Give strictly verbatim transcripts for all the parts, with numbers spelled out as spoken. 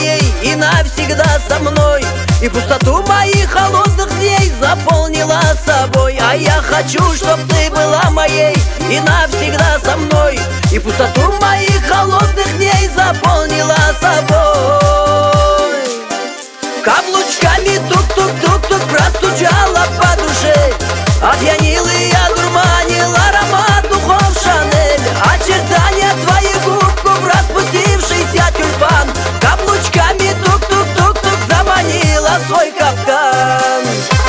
моей и навсегда со мной, и пустоту моих холодных дней заполнила собой. А я хочу, чтоб ты была моей и навсегда со мной, и пустоту моих холодных дней заполнила собой. Каблучками тук-тук-тук-тук простучала по душе, опьянил и одурманил аромат духов Шанель, очертания твоих губ, распустившийся тюльпан. Каблучками тук-тук-тук-тук заманила свой капкан.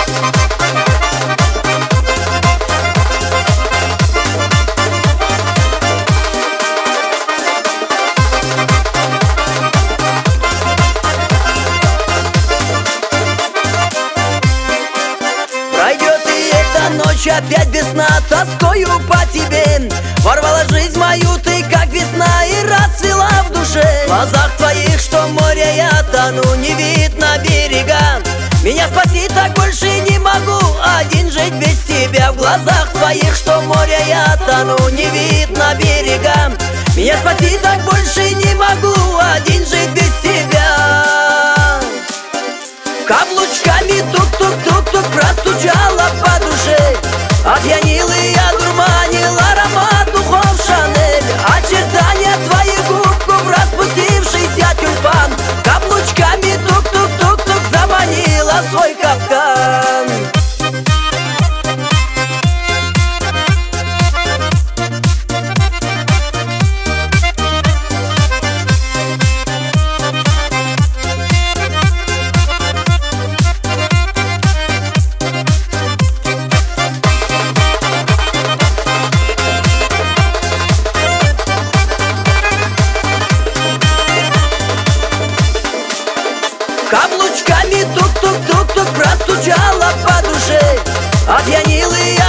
Пройдет и эта ночь опять без сна, тоскою по тебе. Ворвала жизнь мою ты, как весна, и расцвела в душе. В глазах твоих, что море, я тону, не видно берега. Меня спасти так больше не могу, один жить без тебя. В глазах твоих, что море, я тону, не видно берега. Меня спасти так больше не могу, один жить без тебя. Каблучками тук-тук-тук-тук простучала по душе, опьянил и одурманил аромат духов Шанель, очертания твоих губ, распустившийся тюльпан. Каблучками тук-тук-тук-тук заманила свой капкан. Каблучками тук-тук-тук-тук простучала по душе, опьянил и